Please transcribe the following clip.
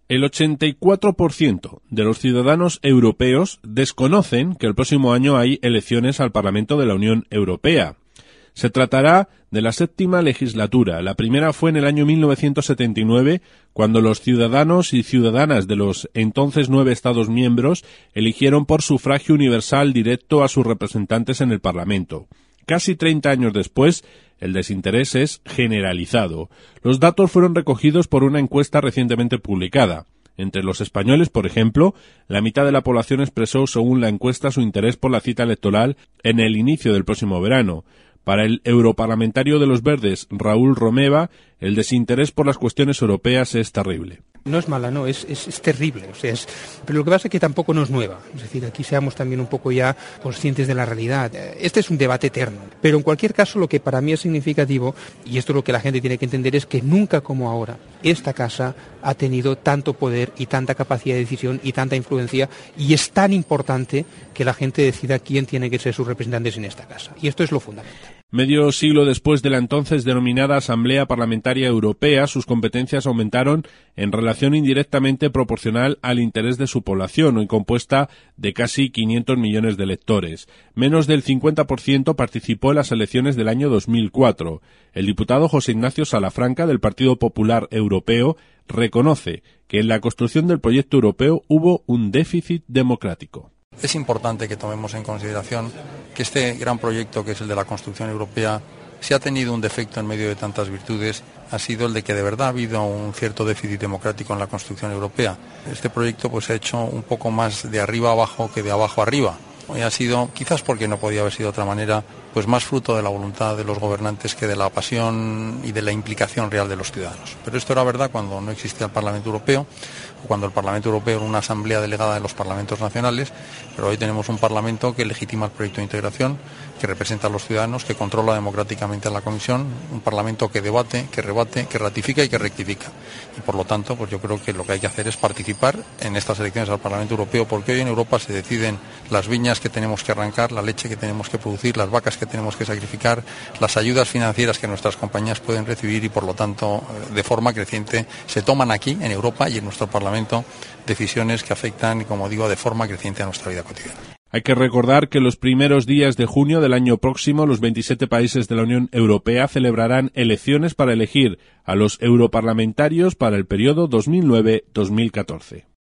El 84% de los ciudadanos europeos desconocen que el próximo año hay elecciones al Parlamento de la Unión Europea. Se tratará de la 7ª legislatura. La primera fue en el año 1979, cuando los ciudadanos y ciudadanas de los entonces 9 Estados miembros eligieron por sufragio universal directo a sus representantes en el Parlamento. Casi 30 años después, el desinterés es generalizado. Los datos fueron recogidos por una encuesta recientemente publicada. Entre los españoles, por ejemplo, la mitad de la población expresó, según la encuesta, su interés por la cita electoral en el inicio del próximo verano. Para el europarlamentario de los Verdes, Raúl Romeva, el desinterés por las cuestiones europeas es terrible. No es mala, no, es terrible. Pero lo que pasa es que tampoco no es nueva. Es decir, aquí seamos también un poco ya conscientes de la realidad. Este es un debate eterno. Pero en cualquier caso, lo que para mí es significativo, y esto es lo que la gente tiene que entender, es que nunca como ahora esta casa ha tenido tanto poder y tanta capacidad de decisión y tanta influencia, y es tan importante que la gente decida quién tiene que ser sus representantes en esta casa. Y esto es lo fundamental. Medio siglo después de la entonces denominada Asamblea Parlamentaria Europea, sus competencias aumentaron en relación indirectamente proporcional al interés de su población, hoy compuesta de casi 500 millones de electores. Menos del 50% participó en las elecciones del año 2004. El diputado José Ignacio Salafranca, del Partido Popular Europeo, reconoce que en la construcción del proyecto europeo hubo un déficit democrático. Es importante que tomemos en consideración que este gran proyecto, que es el de la construcción europea, si ha tenido un defecto en medio de tantas virtudes, ha sido el de que de verdad ha habido un cierto déficit democrático en la construcción europea. Este proyecto se ha hecho un poco más de arriba abajo que de abajo arriba. Hoy ha sido, quizás porque no podía haber sido de otra manera, más fruto de la voluntad de los gobernantes que de la pasión y de la implicación real de los ciudadanos. Pero esto era verdad cuando no existía el Parlamento Europeo, o cuando el Parlamento Europeo era una asamblea delegada de los parlamentos nacionales, pero hoy tenemos un Parlamento que legitima el proyecto de integración, que representa a los ciudadanos, que controla democráticamente a la Comisión, un Parlamento que debate, que rebate, que ratifica y que rectifica. Y por lo tanto, yo creo que lo que hay que hacer es participar en estas elecciones al Parlamento Europeo, porque hoy en Europa se deciden las viñas que tenemos que arrancar, la leche que tenemos que producir, las vacas que tenemos que sacrificar, las ayudas financieras que nuestras compañías pueden recibir y por lo tanto de forma creciente se toman aquí en Europa y en nuestro Parlamento decisiones que afectan, como digo, de forma creciente a nuestra vida cotidiana. Hay que recordar que los primeros días de junio del año próximo los 27 países de la Unión Europea celebrarán elecciones para elegir a los europarlamentarios para el periodo 2009-2014.